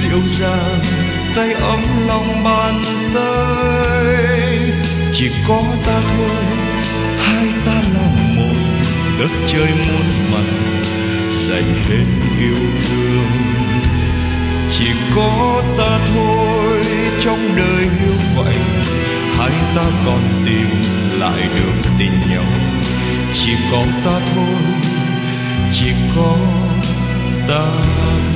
dịu dàng tay ấm lòng bàn tay. Chỉ có ta thôi, hai ta là một, đất trời muôn màu dành hết yêu thương. Chỉ có ta thôi trong đời như vậy, hai ta còn tìm lại được tình nhau. Chỉ có ta thôi, chỉ có ta